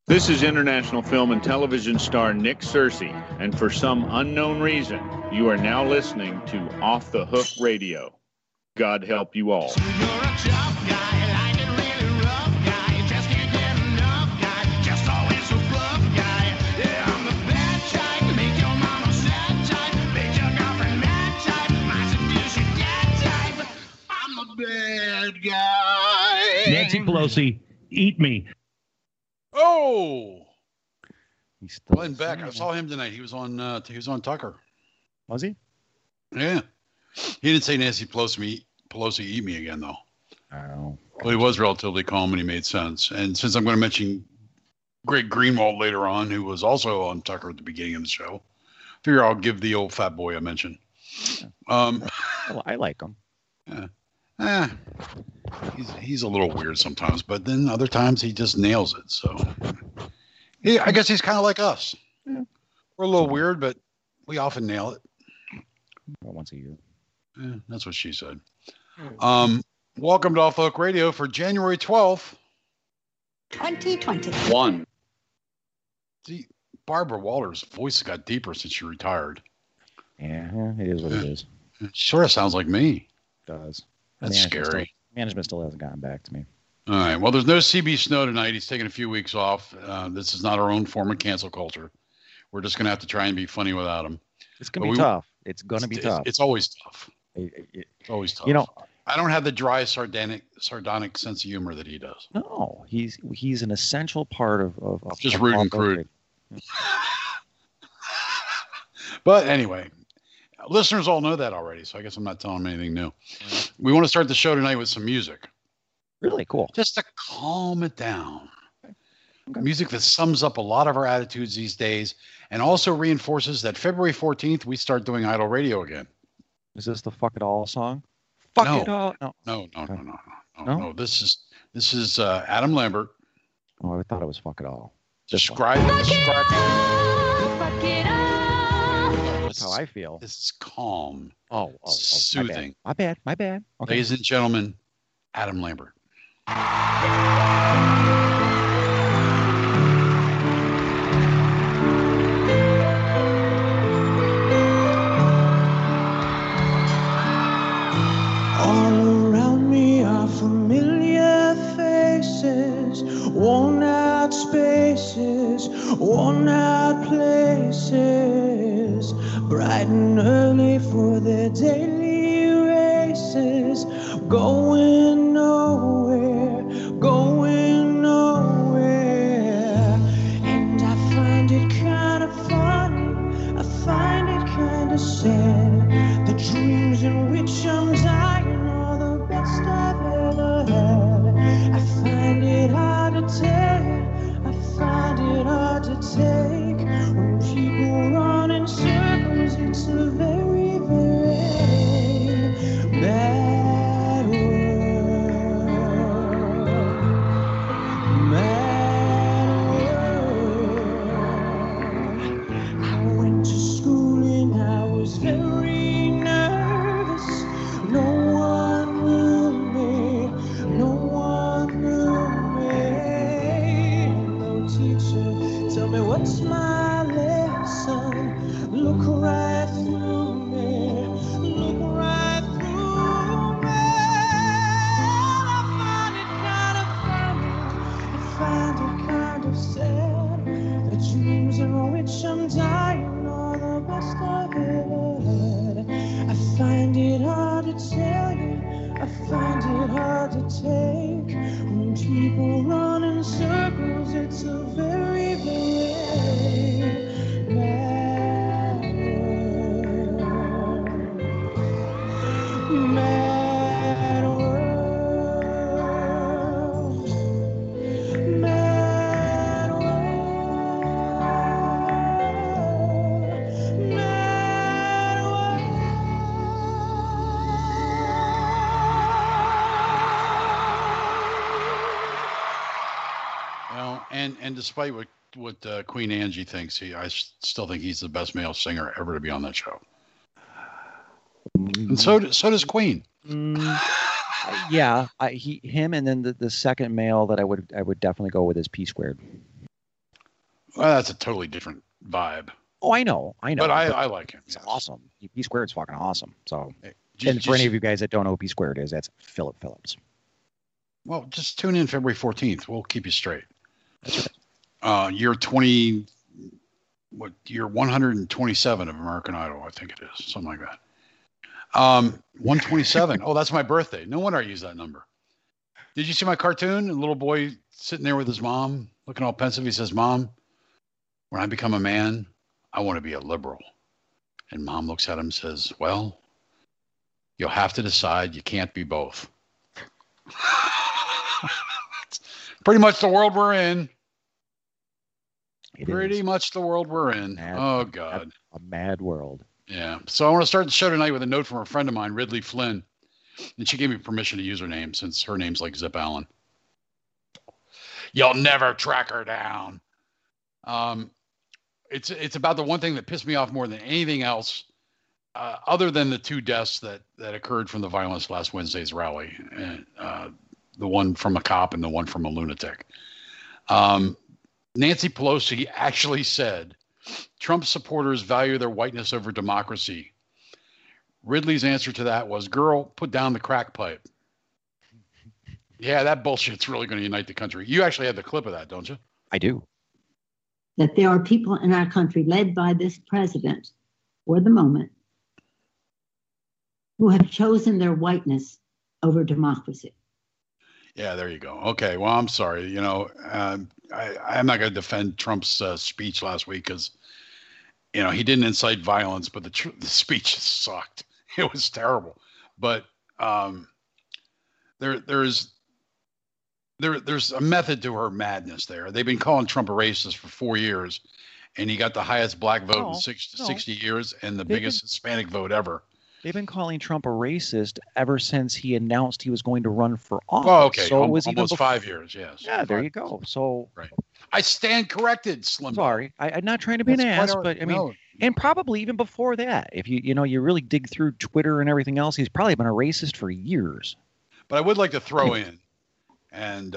This is international film and television star Nick Searcy, and for some unknown reason, you are now listening to Off the Hook Radio. God help you all. So you're a tough guy, like it really rough guy, just can't get enough guy, just always so bluff guy. Yeah, I'm the bad type, make your mama sad type, make your girlfriend mad type, my seduce your dad type. I'm the bad guy. Nancy Pelosi, eat me. Oh, He's still Glenn Beck. I saw him tonight. He was on Tucker. Was he? Yeah. He didn't say Nancy Pelosi eat me again, though. Oh. But he was relatively calm and he made sense. And since I'm going to mention Greg Greenwald later on, who was also on Tucker at the beginning of the show, I figure I'll give the old fat boy a mention. Well, I like him. He's a little weird sometimes, but then other times he just nails it. So I guess he's kind of like us. Yeah. We're a little weird, but we often nail it. Well, once a year. Yeah, that's what she said. Welcome to Off the Hook Radio for January 12th. 2021. See, Barbara Walters' voice got deeper since she retired. Yeah, it is what it is. It sort of sounds like me. It does. That's scary. Management still hasn't gotten back to me. All right. Well, there's no CB Snow tonight. He's taking a few weeks off. This is not our own form of cancel culture. We're just going to have to try and be funny without him. It's going to be tough. It's going to be tough. It's always tough. It's always tough. You know, I don't have the dry, sardonic sense of humor that he does. No, he's an essential part of just rude and crude. But anyway, listeners all know that already, so I guess I'm not telling them anything new. We want to start the show tonight with some music. Really cool. Just to calm it down. Okay. Music that sums up a lot of our attitudes these days and also reinforces that February 14th, we start doing Idle Radio again. Is this the Fuck It All song? Fuck It All? No. This is Adam Lambert. Oh, I thought it was Fuck It All. Describing. Fuck it all. That's how I feel. This is calm. Oh, soothing. My bad. Okay. Ladies and gentlemen, Adam Lambert. All around me are familiar faces, worn out spaces, worn out places, bright and early for their daily races, going nowhere, going nowhere. And I find it kind of funny, I find it kind of sad, the dreams in which I'm dying are the best I've ever had. I find it hard to tell, I find it hard to take. When people run in circles, it's a very, very bad world. Mad world. I went to school and I was very nervous. No one knew me, no one knew me. No teacher, tell me what's my lesson. Look right through me, look right through me. I find it kind of funny, I find it kind of sad. The dreams in which I'm dying are the best I've ever had. I find it hard to tell you, I find it hard to take. When people run in circles, it's a very, very bad world. Mad world. Mad world. Mad world. Well, and despite what Queen Angie thinks, I still think he's the best male singer ever to be on that show. And so does Queen. Yeah, him, and then the second male that I would definitely go with is P Squared. Well, that's a totally different vibe. Oh, I know. But I like him. It's yes. awesome. P Squared's fucking awesome. So, Did and for any of you guys that don't know who P Squared is, that's Philip Phillips. Well, just tune in February 14th. We'll keep you straight. That's right. Year 127 of American Idol, I think it is. Something like that. 127. Oh, that's my birthday. No wonder I use that number. Did you see my cartoon? A little boy sitting there with his mom, looking all pensive. He says, Mom, when I become a man, I want to be a liberal. And Mom looks at him and says, well, you'll have to decide you can't be both. Pretty much the world we're in. Pretty much the world we're in. Oh, God. A mad world. Yeah. So I want to start the show tonight with a note from a friend of mine, Ridley Flynn. And she gave me permission to use her name since her name's like Zip Allen. You'll never track her down. It's about the one thing that pissed me off more than anything else, other than the 2 deaths that occurred from the violence last Wednesday's rally, the one from a cop and the one from a lunatic. Nancy Pelosi actually said Trump supporters value their whiteness over democracy. Ridley's answer to that was, girl, put down the crack pipe. Yeah, that bullshit's really going to unite the country. You actually had the clip of that, don't you? I do. That there are people in our country led by this president for the moment who have chosen their whiteness over democracy. Yeah, there you go. Okay, well, I'm sorry. You know, I'm not going to defend Trump's speech last week because, you know, he didn't incite violence, but the speech sucked. It was terrible. But there's a method to her madness there. They've been calling Trump a racist for 4 years, and he got the highest black vote in 60 years and the biggest Hispanic vote ever. They've been calling Trump a racist ever since he announced he was going to run for office. Oh, okay. So it was almost 5 years, yes. Yeah, there you go. So right. I stand corrected, Slim. Sorry, I'm not trying to be an ass, but I mean, and probably even before that, if you really dig through Twitter and everything else, he's probably been a racist for years. But I would like to throw in, and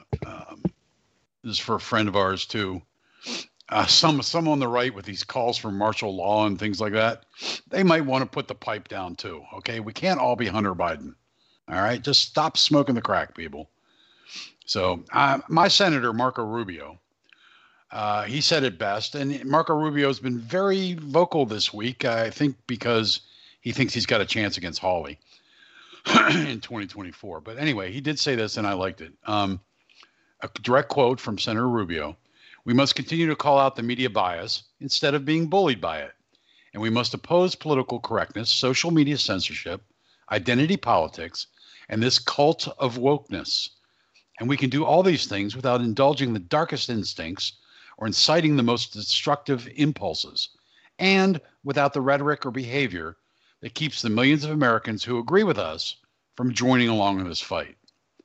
this is for a friend of ours too. Some on the right with these calls for martial law and things like that, they might want to put the pipe down too. Okay, we can't all be Hunter Biden. All right, just stop smoking the crack, people. So my senator Marco Rubio, he said it best, and Marco Rubio has been very vocal this week. I think because he thinks he's got a chance against Hawley in 2024. But anyway, he did say this, and I liked it. A direct quote from Senator Rubio. We must continue to call out the media bias instead of being bullied by it. And we must oppose political correctness, social media censorship, identity politics, and this cult of wokeness. And we can do all these things without indulging the darkest instincts or inciting the most destructive impulses, and without the rhetoric or behavior that keeps the millions of Americans who agree with us from joining along in this fight.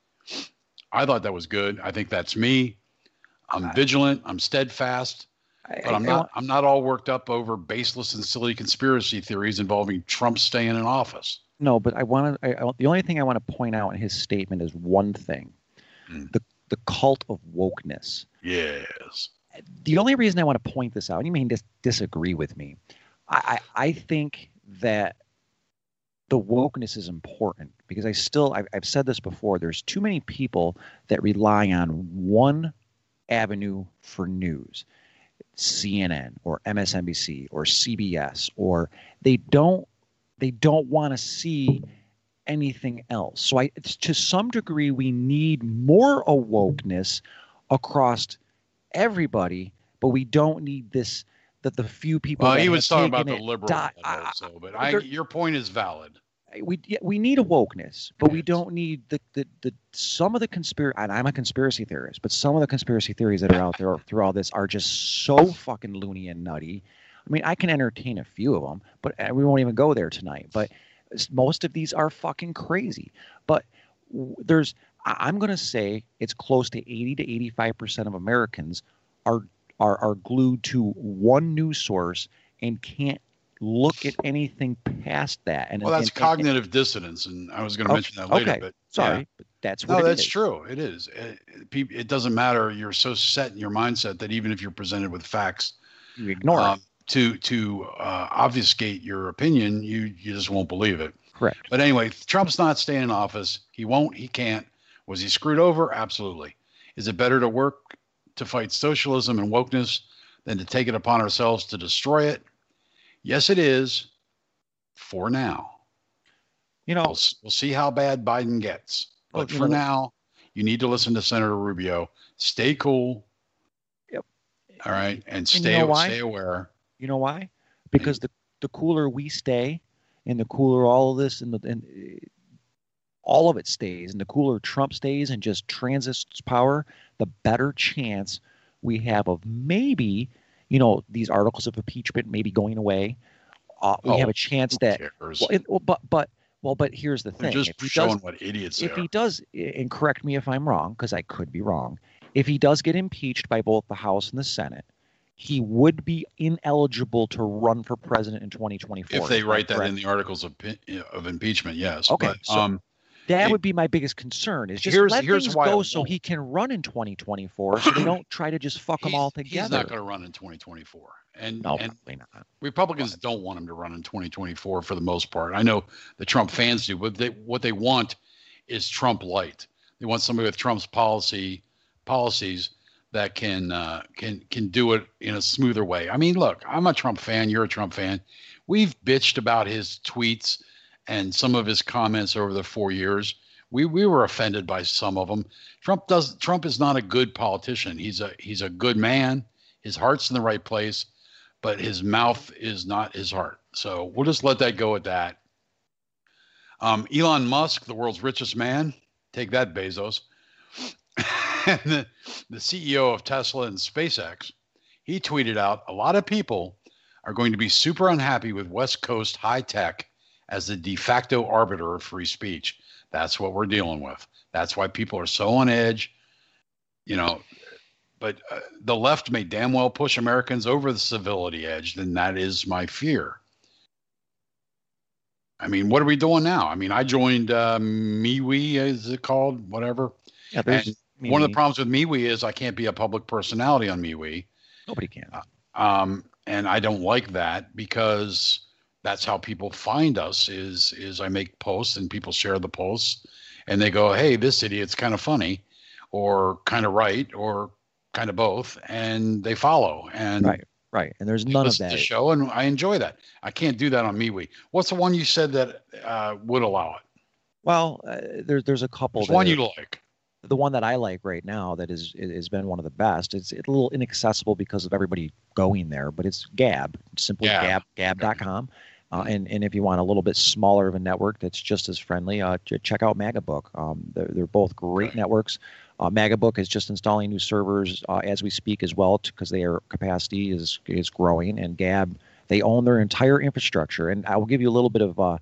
I thought that was good. I think that's me. I'm vigilant. I'm steadfast, but I'm not all worked up over baseless and silly conspiracy theories involving Trump staying in office. No, but the only thing I want to point out in his statement is one thing: the cult of wokeness. Yes. The only reason I want to point this out, and you may disagree with me, I think that the wokeness is important because I've said this before. There's too many people that rely on one avenue for news, CNN or MSNBC or CBS, or they don't want to see anything else. So to some degree, we need more awokeness across everybody, but we don't need this that the few people. Well, he was talking about the liberal, but your point is valid. We need awokeness, but we don't need the some of the conspiracy. And I'm a conspiracy theorist, but some of the conspiracy theories that are out there through all this are just so fucking loony and nutty. I mean, I can entertain a few of them, but we won't even go there tonight. But most of these are fucking crazy. But I'm going to say it's close to 80 to 85% of Americans are glued to one news source and can't look at anything past that. And well, that's cognitive dissonance, and I was going to mention that later. Okay, but sorry. That's what No, it that's is. true. It is. It doesn't matter. You're so set in your mindset that even if you're presented with facts You ignore it. to obfuscate your opinion, you just won't believe it. Correct. But anyway, Trump's not staying in office. He won't. He can't. Was he screwed over? Absolutely. Is it better to work to fight socialism and wokeness than to take it upon ourselves to destroy it? Yes, it is. For now. You know, We'll see how bad Biden gets. Well, But you for know- now, you need to listen to Senator Rubio. Stay cool. Yep. All right. And you stay know why? stay aware. you know why? Because the cooler we stay, and the cooler all of this, and all of it stays, and the cooler Trump stays and just transits power, the better chance we have of maybe, these articles of impeachment maybe going away. We have a chance Who that. cares? But here's the They're thing: just showing what idiots they if are. he does, and correct me if I'm wrong, because I could be wrong, if he does get impeached by both the House and the Senate, he would be ineligible to run for president in 2024. If they Is write that correct? in the articles of impeachment, yes. Okay, But, so that hey, would be my biggest concern. Is just here's let things why I go so won't. he can run in 2024, so they don't try to just fuck them all together. He's not going to run in 2024. And, No, and probably not. Republicans don't want him to run in 2024 for the most part. I know the Trump fans do, but what they want is Trump light. They want somebody with Trump's policies that can do it in a smoother way. I mean, look, I'm a Trump fan. You're a Trump fan. We've bitched about his tweets and some of his comments over the 4 years. We were offended by some of them. Trump is not a good politician. He's a good man. His heart's in the right place, but his mouth is not his heart. So we'll just let that go at that. Elon Musk, the world's richest man, take that, Bezos. And the CEO of Tesla and SpaceX, he tweeted out, a lot of people are going to be super unhappy with West Coast high tech as the de facto arbiter of free speech. That's what we're dealing with. That's why people are so on edge, but the left may damn well push Americans over the civility edge. Then that is my fear. I mean, what are we doing now? I mean, I joined MeWe, is it called? Whatever. Yeah, there's And one of the problems with MeWe is I can't be a public personality on MeWe. nobody can. And I don't like that because that's how people find us is I make posts and people share the posts and they go, hey, this idiot's kind of funny or kind of right or kind of both. And they follow. And Right. And there's none of listen that. to the show, and I enjoy that. I can't do that on MeWe. What's the one you said that would allow it? Well, there's a couple. Which that one are- you like? The one that I like right now that has been one of the best. It's a little inaccessible because of everybody going there, but it's Gab, simply Gab. gab.com. And if you want a little bit smaller of a network that's just as friendly, check out MagaBook. They're both great networks. MagaBook is just installing new servers as we speak as well because their capacity is growing. And Gab, they own their entire infrastructure. And I will give you a little bit of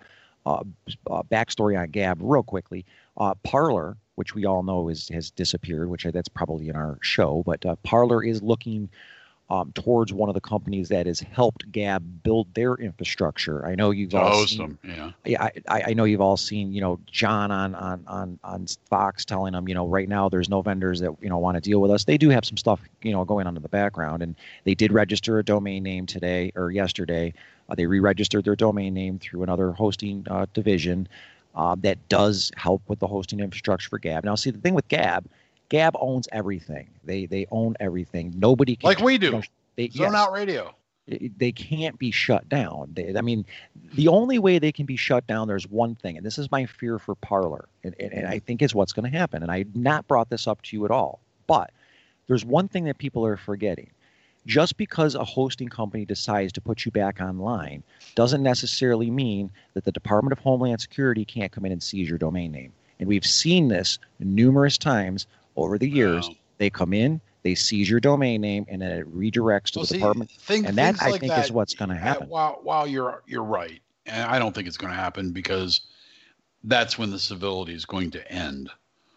backstory on Gab real quickly. Parler, which we all know has disappeared, which that's probably in our show, but Parler is looking towards one of the companies that has helped Gab build their infrastructure. I know you've all Host seen, them, yeah. yeah, I know you've all seen, John on Fox telling them, right now there's no vendors that want to deal with us. They do have some stuff, going on in the background, and they did register a domain name today or yesterday. They re-registered their domain name through another hosting division that does help with the hosting infrastructure for Gab. Now, see, the thing with Gab owns everything. They own everything. Nobody can, Like we do. They, Zone yes. Out Radio. They can't be shut down. The only way they can be shut down, there's one thing, and this is my fear for Parler, and I think is what's going to happen. And I not brought this up to you at all, but there's one thing that people are forgetting. Just because a hosting company decides to put you back online doesn't necessarily mean that the Department of Homeland Security can't come in and seize your domain name. And we've seen this numerous times over the years. Wow. They come in, they seize your domain name, and then it redirects to the department. And that, things I like think, that, is what's going to happen. While you're right, and I don't think it's going to happen because that's when the civility is going to end.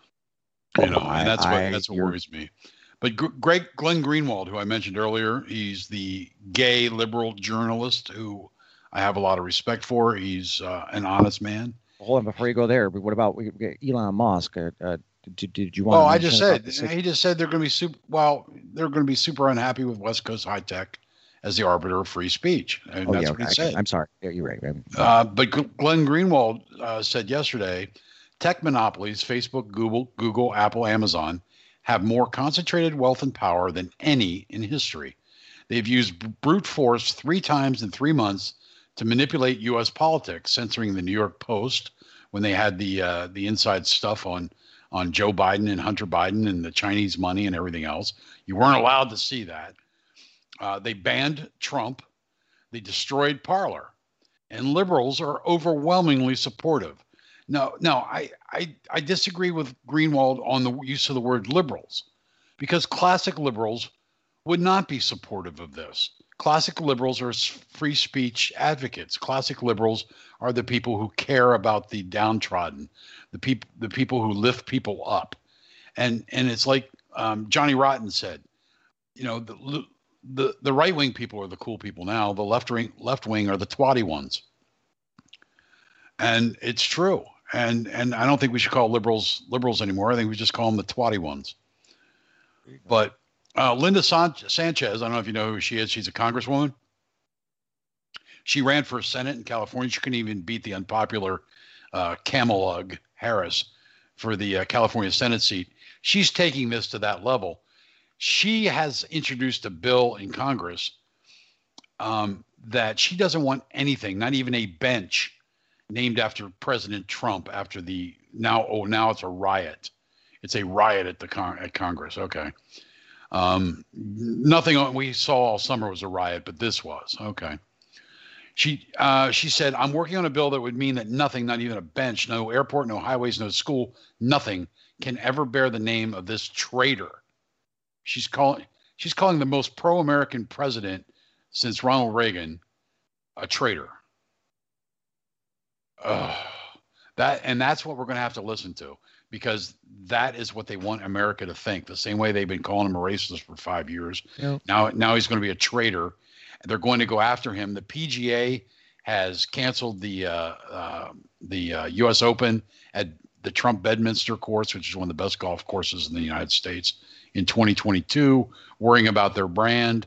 And that's what worries me. But Glenn Greenwald, who I mentioned earlier, he's the gay liberal journalist who I have a lot of respect for. He's an honest man. Hold on, before you go there, but what about Elon Musk? Did you want? Well, to I just mention about said the six- he just said they're going to be super. Well, they're going to be super unhappy with West Coast high tech as the arbiter of free speech, and Oh that's yeah, what he okay. said. I'm sorry. Yeah, you're right. But Glenn Greenwald said yesterday, tech monopolies, Facebook, Google, Apple, Amazon, have more concentrated wealth and power than any in history. They've used brute force 3 times in 3 months to manipulate U.S. politics, censoring the New York Post when they had the inside stuff on Joe Biden and Hunter Biden and the Chinese money and everything else. You weren't allowed to see that. They banned Trump. They destroyed Parler. And liberals are overwhelmingly supportive. No, I disagree with Greenwald on the use of the word liberals, because classic liberals would not be supportive of this. Classic liberals are free speech advocates. Classic liberals are the people who care about the downtrodden, the people who lift people up. And it's like Johnny Rotten said, you know, the right wing people are the cool people now. The left wing are the twatty ones. And it's true. And I don't think we should call liberals anymore. I think we just call them the twatty ones. But Linda Sanchez, I don't know if you know who she is. She's a congresswoman. She ran for Senate in California. She couldn't even beat the unpopular Kamala Harris for the California Senate seat. She's taking this to that level. She has introduced a bill in Congress that she doesn't want anything, not even a bench named after President Trump. After the now it's a riot. It's a riot at Congress. Okay. Nothing we saw all summer was a riot, but this was. Okay. She said, I'm working on a bill that would mean that nothing, not even a bench, no airport, no highways, no school, nothing can ever bear the name of this traitor. She's calling the most pro-American president since Ronald Reagan a traitor. That's what we're going to have to listen to, because that is what they want America to think. The same way they've been calling him a racist for 5 years. Yep. Now he's going to be a traitor. They're going to go after him. The PGA has canceled the U.S. Open at the Trump Bedminster course, which is one of the best golf courses in the United States, in 2022, worrying about their brand.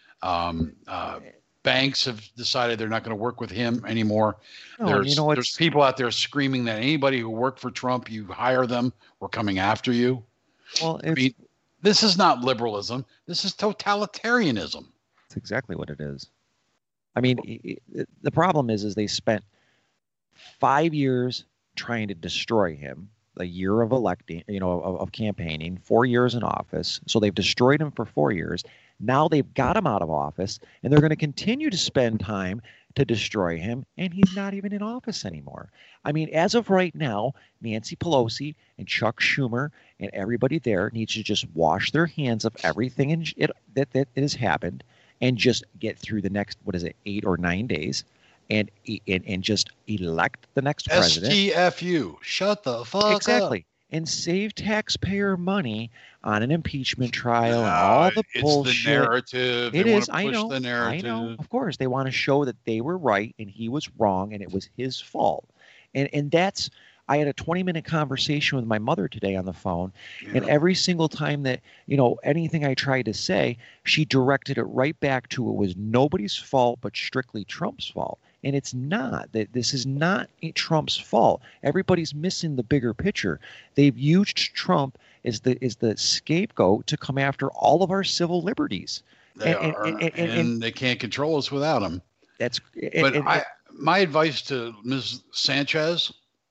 Banks have decided they're not going to work with him anymore. No, there's people out there screaming that anybody who worked for Trump, you hire them, we're coming after you. Well, I mean, this is not liberalism. This is totalitarianism. That's exactly what it is. I mean, the problem is they spent 5 years trying to destroy him, a year of electing, of campaigning, 4 years in office. So they've destroyed him for 4 years. Now they've got him out of office, and they're going to continue to spend time to destroy him, and he's not even in office anymore. I mean, as of right now, Nancy Pelosi and Chuck Schumer and everybody there needs to just wash their hands of everything that has happened and just get through the next, 8 or 9 days, and just elect the next president. STFU. Shut the fuck up. Exactly. And save taxpayer money on an impeachment trial and all the bullshit. It's the narrative. It is. I know. The narrative. I know. Of course, they want to show that they were right and he was wrong and it was his fault. And that's. I had a 20-minute conversation with my mother today on the phone, and every single time that anything I tried to say, she directed it right back to it was nobody's fault but strictly Trump's fault. And it's not. That this is not Trump's fault. Everybody's missing the bigger picture. They've used Trump as the scapegoat to come after all of our civil liberties. And they can't control us without him. That's. My advice to Ms. Sanchez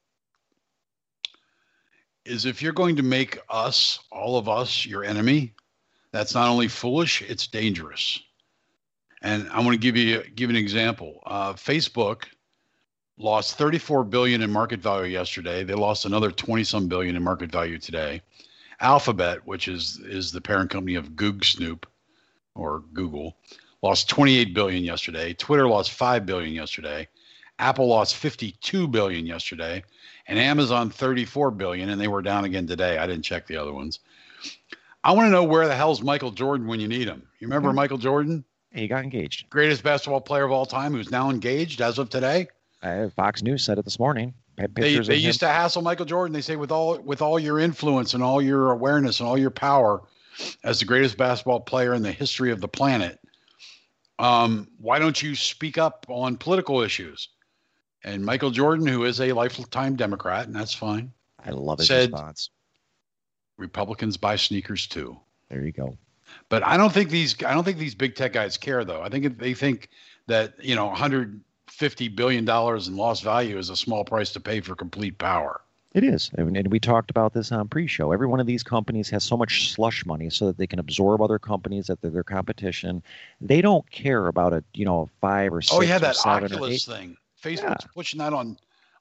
is, if you're going to make us, all of us, your enemy, that's not only foolish, it's dangerous. And I'm going to give an example. Facebook lost $34 billion in market value yesterday. They lost another 20-some billion in market value today. Alphabet, which is the parent company of Snoop or Google, lost $28 billion yesterday. Twitter lost $5 billion yesterday. Apple lost $52 billion yesterday. And Amazon $34 billion, and they were down again today. I didn't check the other ones. I want to know, where the hell's Michael Jordan when you need him? You remember Michael Jordan? He got engaged. Greatest basketball player of all time, who's now engaged as of today. Fox News said it this morning. pictures They of him. used to hassle Michael Jordan. They say with all your influence and all your awareness and all your power as the greatest basketball player in the history of the planet, why don't you speak up on political issues? And Michael Jordan, who is a lifetime Democrat, and that's fine, I love his said, response. Republicans buy sneakers too. There you go. But I don't think these big tech guys care, though. I think they think that, $150 billion in lost value is a small price to pay for complete power. It is. And we talked about this on pre-show. Every one of these companies has so much slush money so that they can absorb other companies, that they're their competition. They don't care about a 5 or 6 Oh, yeah, or that 7 or 8. Oculus thing. Facebook's pushing that on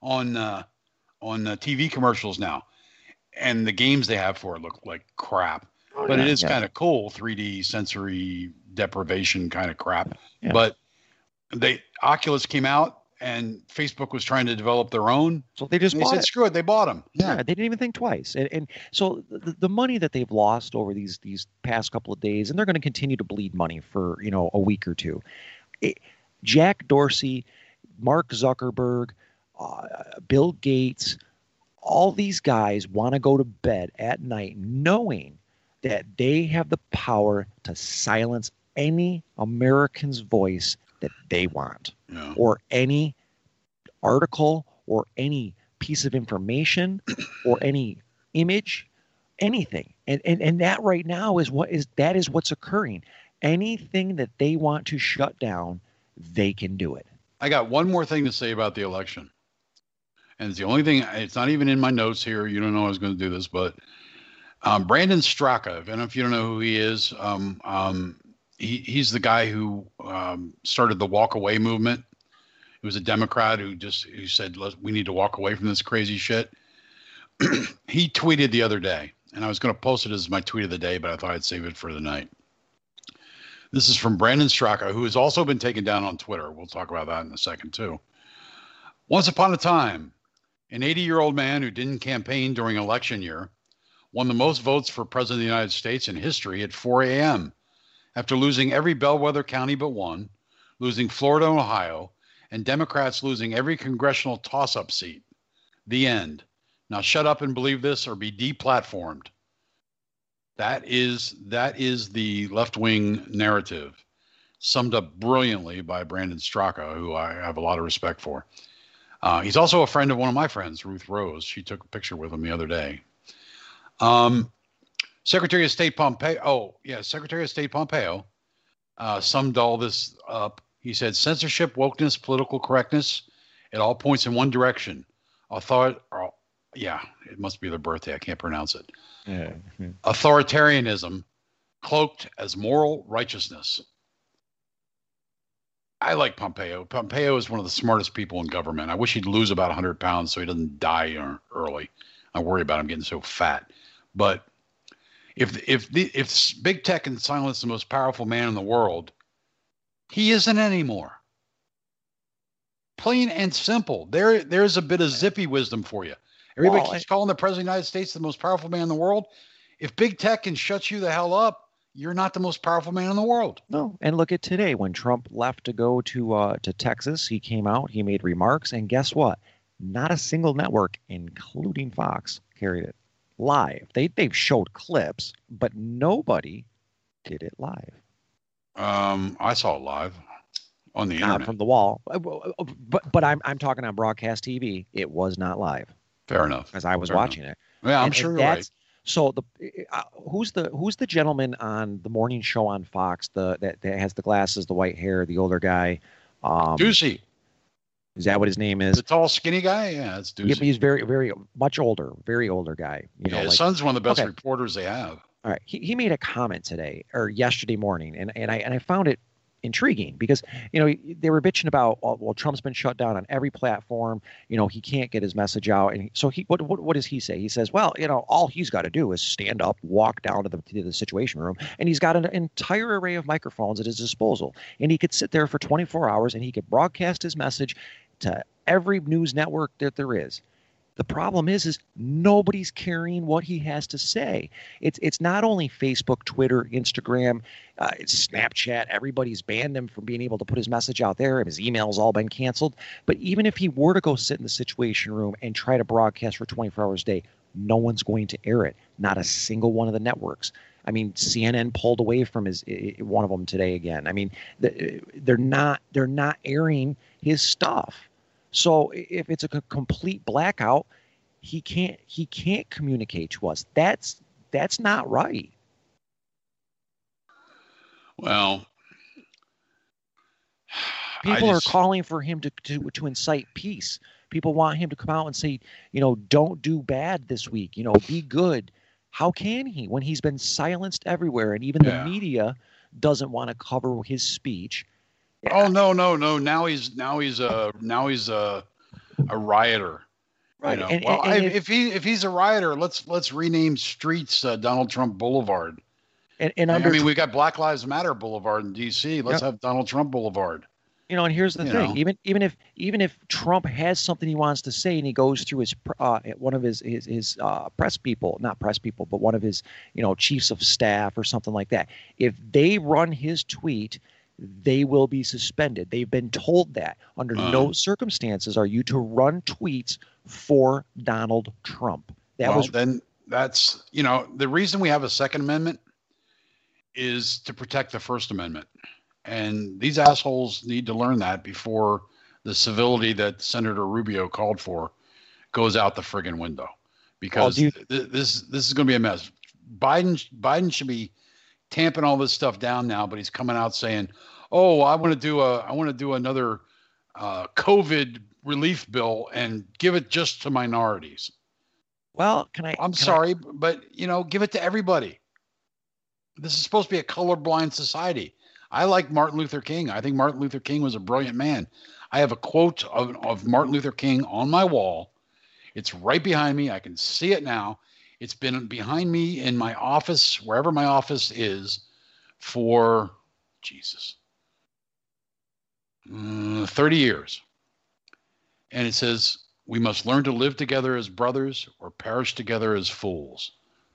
TV commercials now. And the games they have for it look like crap. Oh, but yeah, it is yeah. kind of cool, 3D sensory deprivation kind of crap. Yeah. But Oculus came out and Facebook was trying to develop their own. So they just And they bought said, it. screw it, they bought them. Yeah, they didn't even think twice. And so the money that they've lost over these past couple of days, and they're going to continue to bleed money for, a week or two. Jack Dorsey, Mark Zuckerberg, Bill Gates, all these guys want to go to bed at night knowing that they have the power to silence any American's voice that they want, Yeah. or any article or any piece of information or any image, anything. And that right now is what's occurring. Anything that they want to shut down, they can do it. I got one more thing to say about the election. And it's the only thing, it's not even in my notes here. You don't know I was going to do this, but Brandon Straka, I don't know if you don't know who he is. He's the guy who started the walk away movement. He was a Democrat who said, we need to walk away from this crazy shit. He tweeted the other day, and I was going to post it as my tweet of the day, but I thought I'd save it for the night. This is from Brandon Straka, who has also been taken down on Twitter. We'll talk about that in a second, too. Once upon a time, an 80-year-old man who didn't campaign during election year won the most votes for president of the United States in history at 4 a.m. after losing every bellwether county but one, losing Florida and Ohio, and Democrats losing every congressional toss-up seat. The end. Now shut up and believe this or be deplatformed. That is the left-wing narrative, summed up brilliantly by Brandon Straka, who I have a lot of respect for. He's also a friend of one of my friends, Ruth Rose. She took a picture with him the other day. Secretary of State Pompeo summed all this up. He said, censorship, wokeness, political correctness, it all points in one direction. It must be their birthday. I can't pronounce it. Yeah. Authoritarianism cloaked as moral righteousness. I like Pompeo. Pompeo is one of the smartest people in government. I wish he'd lose about 100 pounds so he doesn't die early. I worry about him getting so fat. But if big tech can silence the most powerful man in the world, he isn't anymore. Plain and simple. There's a bit of zippy wisdom for you. Everybody keeps calling the president of the United States the most powerful man in the world. If big tech can shut you the hell up, you're not the most powerful man in the world. No, and look at today. When Trump left to go to Texas, he came out, he made remarks, and guess what? Not a single network, including Fox, carried it live. They've showed clips, but nobody did it live. I saw it live on the internet. Not from the wall, but I'm talking on broadcast TV. It was not live. Fair enough. As I was Fair watching enough. it. Yeah, I'm sure you're right. So who's the gentleman on the morning show on Fox that has the glasses, the white hair, the older guy? Ducey. Is that what his name is? The tall, skinny guy? Yeah, it's Ducey. Yeah, but he's very, very much older, very older guy. His son's one of the best reporters they have. All right. He made a comment today or yesterday morning, and I found it intriguing because, they were bitching about, well, Trump's been shut down on every platform. He can't get his message out. And so what does he say? He says, well, all he's got to do is stand up, walk down to the Situation Room, and he's got an entire array of microphones at his disposal. And he could sit there for 24 hours and he could broadcast his message to every news network that there is. The problem is nobody's carrying what he has to say. It's not only Facebook, Twitter, Instagram, it's Snapchat. Everybody's banned him from being able to put his message out there, and his emails all been canceled. But even if he were to go sit in the Situation Room and try to broadcast for 24 hours a day, no one's going to air it. Not a single one of the networks. I mean, CNN pulled away from one of them today again. I mean, they're not airing his stuff. So if it's a complete blackout, he can't communicate to us. That's not right. Well, people are calling for him to incite peace. People want him to come out and say, don't do bad this week. Be good. How can he when he's been silenced everywhere, and even the media doesn't want to cover his speech? Oh no! Now he's a rioter. Right. If he's a rioter, let's rename streets Donald Trump Boulevard. We got Black Lives Matter Boulevard in D.C. Let's have Donald Trump Boulevard. And here's the thing: even if Trump has something he wants to say, and he goes through his one of his press people, not press people, but one of his chiefs of staff or something like that, if they run his tweet, they will be suspended. They've been told that under no circumstances are you to run tweets for Donald Trump. That's the reason we have a Second Amendment is to protect the First Amendment. And these assholes need to learn that before the civility that Senator Rubio called for goes out the friggin' window. Because this is going to be a mess. Biden should be tamping all this stuff down now, but he's coming out saying, "Oh, I want to do another COVID relief bill and give it just to minorities." Well, I'm sorry, but give it to everybody. This is supposed to be a colorblind society. I like Martin Luther King. I think Martin Luther King was a brilliant man. I have a quote of Martin Luther King on my wall. It's right behind me. I can see it now. It's been behind me in my office, wherever my office is, for 30 years. And it says, "We must learn to live together as brothers or perish together as fools."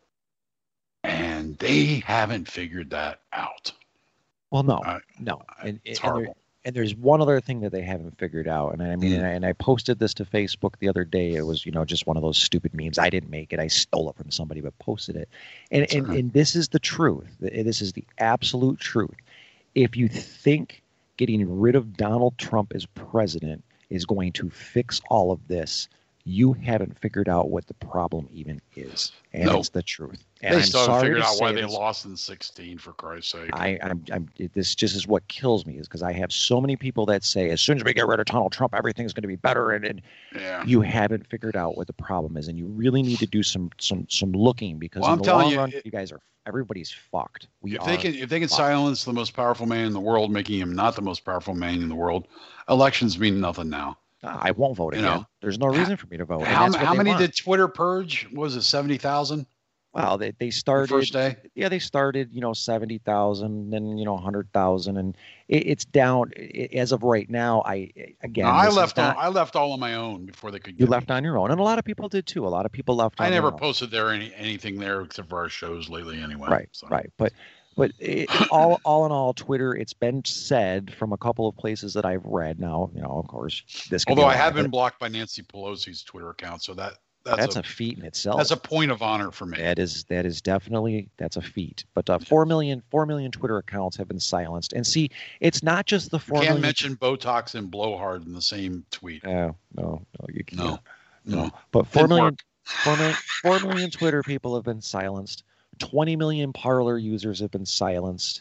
And they haven't figured that out. Well, no. It's horrible. And there's one other thing that they haven't figured out. And I mean, and I posted this to Facebook the other day. It was, just one of those stupid memes. I didn't make it. I stole it from somebody, but posted it. And this is the truth. This is the absolute truth. If you think getting rid of Donald Trump as president is going to fix all of this, you haven't figured out what the problem even is. And it's the truth. And they still haven't figured out why they lost in 2016, for Christ's sake. This just is what kills me, is because I have so many people that say, as soon as we get rid of Donald Trump, everything's going to be better. And you haven't figured out what the problem is. And you really need to do some looking, because in the long run, you guys everybody's fucked. If they can silence the most powerful man in the world, making him not the most powerful man in the world, elections mean nothing now. I won't vote again. There's no reason for me to vote. How many did Twitter purge? Was it 70,000? Well, they started the first day. Yeah, they started 70,000, then 100,000, and it's down as of right now. I left all on my own before they could. You left on your own, and a lot of people did too. A lot of people left. I never posted anything there except for our shows lately, anyway. Right. But all in all, Twitter, it's been said from a couple of places that I've read. Now, of course, this. Although I have been blocked by Nancy Pelosi's Twitter account, so that's a feat in itself. That's a point of honor for me. That is definitely a feat. But 4 million Twitter accounts have been silenced. And see, it's not just the 4 million. You can't mention Botox and blowhard in the same tweet. No, you can't. No. But 4 million Twitter people have been silenced. 20 million Parler users have been silenced.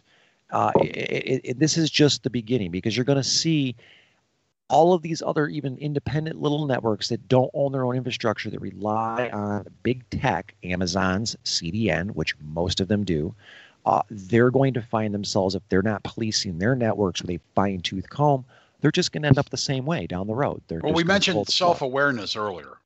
This is just the beginning, because you're going to see all of these other even independent little networks that don't own their own infrastructure, that rely on big tech, Amazon's CDN, which most of them do. They're going to find themselves, if they're not policing their networks with a fine-tooth comb, they're just going to end up the same way down the road. We mentioned self-awareness earlier.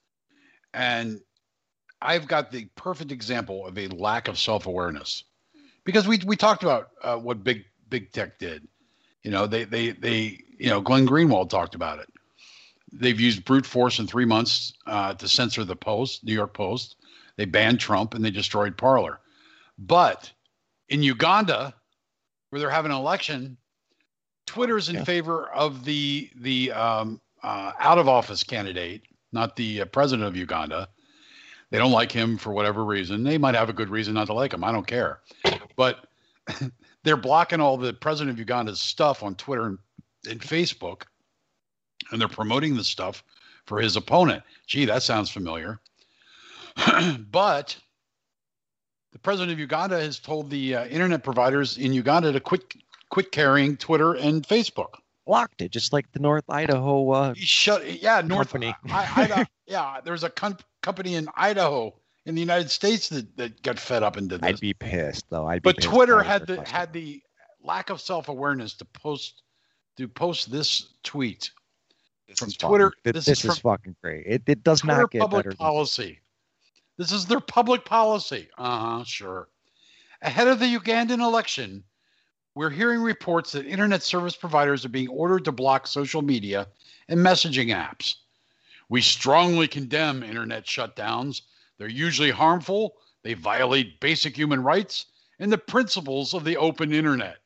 And I've got the perfect example of a lack of self-awareness, because we talked about what big tech did. Glenn Greenwald talked about it. they've used brute force in 3 months to censor the Post, New York Post. They banned Trump and they destroyed Parler. But in Uganda, where they're having an election, Twitter's in favor of the out of office candidate, not the president of Uganda. They don't like him for whatever reason. They might have a good reason not to like him. I don't care. But they're blocking all the president of Uganda's stuff on Twitter and Facebook, and they're promoting the stuff for his opponent. Gee, that sounds familiar. But the president of Uganda has told the internet providers in Uganda to quit carrying Twitter and Facebook. Blocked it, just like the North Idaho He shut. Yeah, North. company. Yeah, there's a company in Idaho in the United States that got fed up and did this. I'd be pissed though. But Twitter had the lack of self-awareness to post this tweet from Twitter. This is fucking great. It does Twitter not get public better. policy. This is their public policy. Sure. Ahead of the Ugandan election, we're hearing reports that internet service providers are being ordered to block social media and messaging apps. We strongly condemn internet shutdowns. They're usually harmful. They violate basic human rights and the principles of the open internet.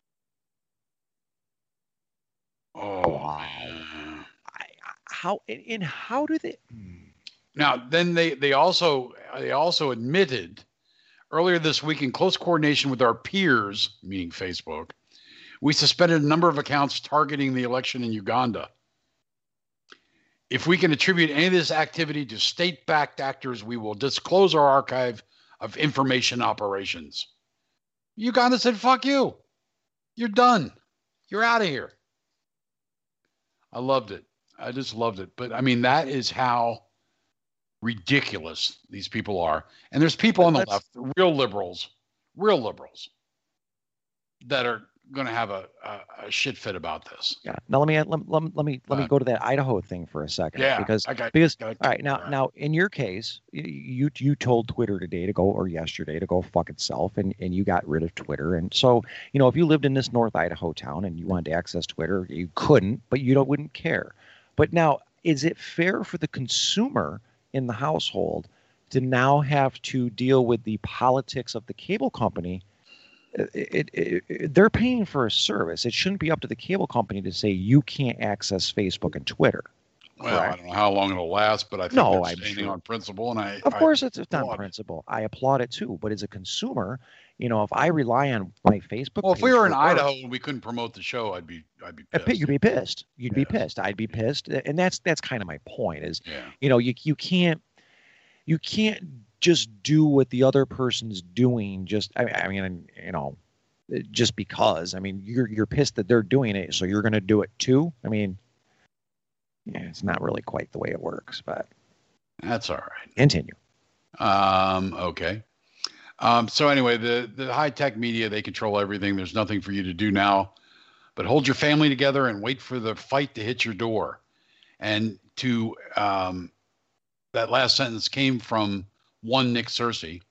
Oh, Wow. man. How do they? Now, then they also admitted earlier this week, in close coordination with our peers, meaning Facebook, we suspended a number of accounts targeting the election in Uganda. If we can attribute any of this activity to state-backed actors, we will disclose our archive of information operations. Uganda said, fuck you. You're done. You're out of here. I loved it. I just loved it. But I mean, that is how ridiculous these people are. And there's people on the left, real liberals, that are going to have a shit fit about this. Yeah. Now let me go to that Idaho thing for a second. Yeah, Because all right, now in your case, you told Twitter today to go, or yesterday to go fuck itself, and you got rid of Twitter. And so, if you lived in this North Idaho town and you wanted to access Twitter, you couldn't, but you wouldn't care. But now, is it fair for the consumer in the household to now have to deal with the politics of the cable company? They're paying for a service. It shouldn't be up to the cable company to say you can't access Facebook and Twitter. Well, I don't know how long it'll last, but I think they're standing on principle, and of course it's on principle. I applaud it too. But as a consumer, if I rely on my Facebook, well, if we were in Idaho and we couldn't promote the show, I'd be pissed. You'd be pissed. You'd be pissed. I'd be pissed. And that's kind of my point. Is you can't just do what the other person's doing. Just just because. I mean, you're pissed that they're doing it, so you're going to do it too. I mean, it's not really quite the way it works, but that's all right. Continue. Okay. So anyway, the high-tech media, they control everything. There's nothing for you to do now but hold your family together and wait for the fight to hit your door. And that last sentence came from one Nick Searcy,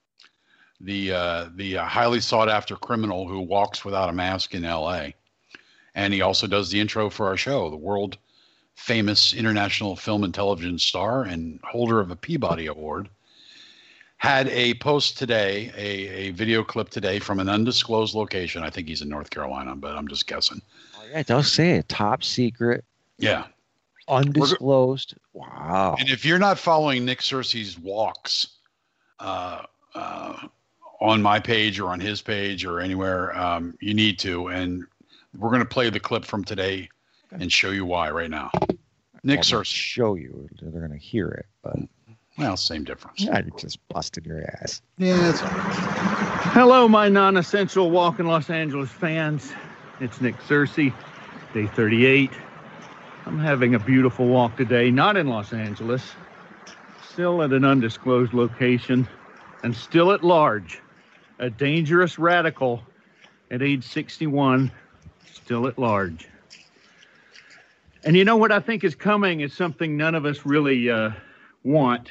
the highly sought-after criminal who walks without a mask in L.A. And he also does the intro for our show, the world-famous international film and television star and holder of a Peabody Award, had a post today, a video clip today from an undisclosed location. I think he's in North Carolina, but I'm just guessing. Oh, yeah, don't say it. Top secret. Yeah. Undisclosed. Wow. And if you're not following Nick Searcy's walks on my page or on his page or anywhere, you need to. And we're going to play the clip from today and show you why right now. Nick Searcy. Show you. They're going to hear it, but... Well, same difference. Yeah, you just busted your ass. Yeah, that's all right. Hello, my non-essential Walk in Los Angeles fans. It's Nick Searcy, day 38. I'm having a beautiful walk today, not in Los Angeles, still at an undisclosed location, and still at large. A dangerous radical at age 61, still at large. And you know what I think is coming is something none of us really want.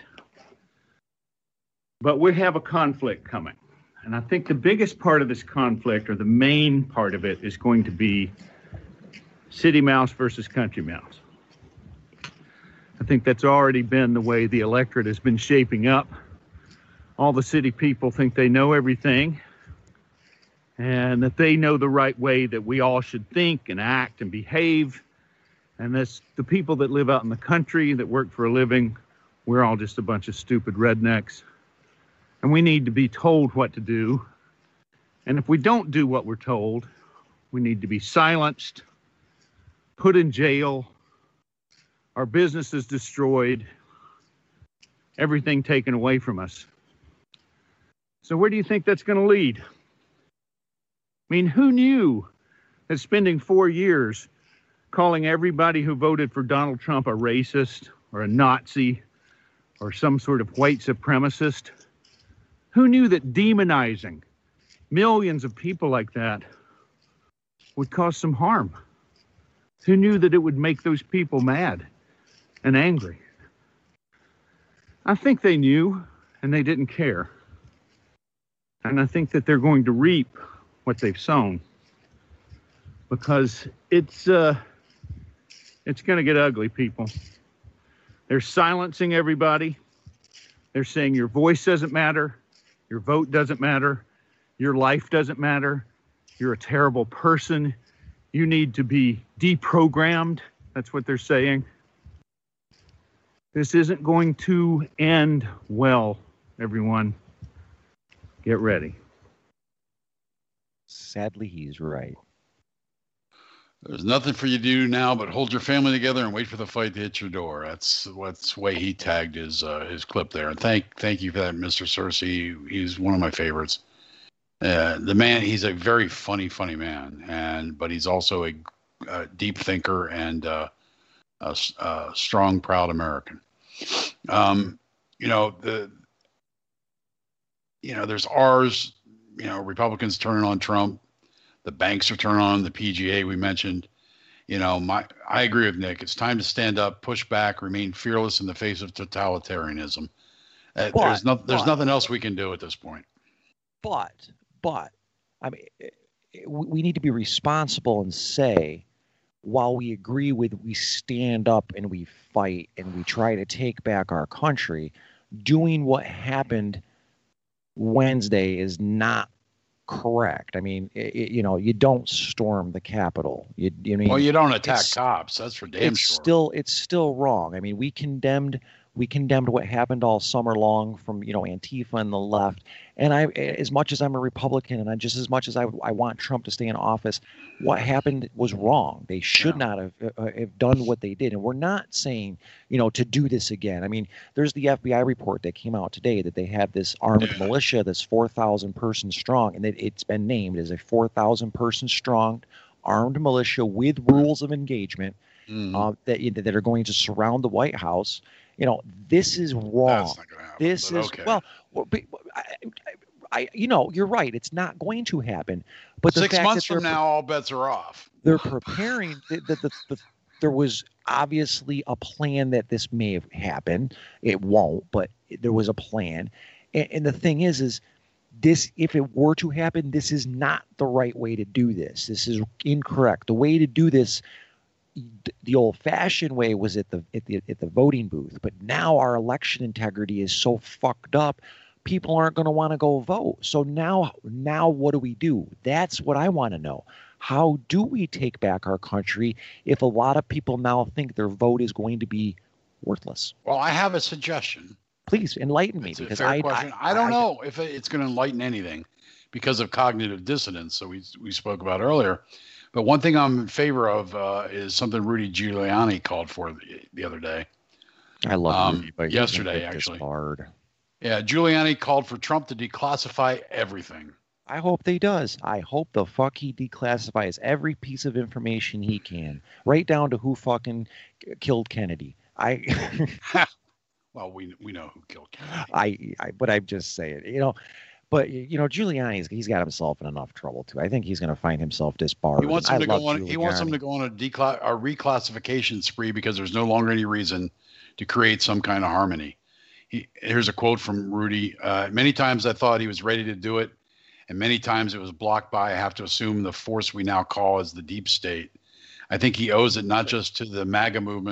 But we have a conflict coming. And I think the biggest part of this conflict, or the main part of it, is going to be city mouse versus country mouse. think that's already been the way the electorate has been shaping up. All the city people think they know everything and that they know the right way that we all should think and act and behave. And that's the people that live out in the country that work for a living. We're all just a bunch of stupid rednecks. And we need to be told what to do. And if we don't do what we're told, we need to be silenced, put in jail, our businesses destroyed, everything taken away from us. So where do you think that's going to lead? I mean, who knew that spending 4 years calling everybody who voted for Donald Trump a racist or a Nazi or some sort of white supremacist? Who knew that demonizing millions of people like that would cause some harm? Who knew that it would make those people mad and angry? I think they knew and they didn't care. And I think that they're going to reap what they've sown, because it's going to get ugly, people. They're silencing everybody. They're saying your voice doesn't matter, your vote doesn't matter, your life doesn't matter, you're a terrible person, you need to be deprogrammed. That's what they're saying. This isn't going to end well, everyone. Get ready. Sadly, he's right. There's nothing for you to do now but hold your family together and wait for the fight to hit your door. That's the way he tagged his clip there. And thank you for that, Mr. Cersei. He's one of my favorites. The man, he's a very funny man, but he's also a deep thinker and a strong, proud American. There's ours. Republicans turning on Trump. The banks are turning on the PGA we mentioned. I agree with Nick. It's time to stand up, push back, remain fearless in the face of totalitarianism. There's nothing else we can do at this point. But I mean, we need to be responsible and say, while we agree with, we stand up and we fight and we try to take back our country, doing what happened Wednesday is not correct. I mean, you don't storm the Capitol. You don't attack cops. That's for damn sure. It's still wrong. I mean, we condemned what happened all summer long from Antifa and the left. And as much as I'm a Republican, and just as much as I want Trump to stay in office, what happened was wrong. They should not have done what they did. And we're not saying to do this again. I mean, there's the FBI report that came out today that they have this armed militia that's 4,000 person strong, and it's been named as a 4,000 person strong armed militia with rules of engagement that are going to surround the White House. This is wrong. That's not going to happen. This is okay. You're right. It's not going to happen. But 6 months from now, all bets are off. They're preparing. There was obviously a plan that this may have happened. It won't, but there was a plan. And the thing is this, if it were to happen, this is not the right way to do this. This is incorrect. The way to do this, the old-fashioned way, was at the voting booth. But now our election integrity is so fucked up, people aren't going to want to go vote. So now what do we do? That's what I want to know. How do we take back our country if a lot of people now think their vote is going to be worthless? Well, I have a suggestion. Please enlighten me, It's because a fair question. I don't know if it's going to enlighten anything because of cognitive dissonance. So we spoke about earlier. But one thing I'm in favor of is something Rudy Giuliani called for the other day. I love Rudy, but yesterday, actually. Hard. Yeah, Giuliani called for Trump to declassify everything. I hope he does. I hope the fuck he declassifies every piece of information he can, right down to who fucking killed Kennedy. Well, we know who killed Kennedy. But I'm just saying, But Giuliani's he's got himself in enough trouble too. I think he's going to find himself disbarred. He wants him to go on. He wants him to go on a reclassification spree because there's no longer any reason to create some kind of harmony. Here's a quote from Rudy. Many times I thought he was ready to do it, and many times it was blocked by, I have to assume, the force we now call as the deep state. I think he owes it not just to the MAGA movement,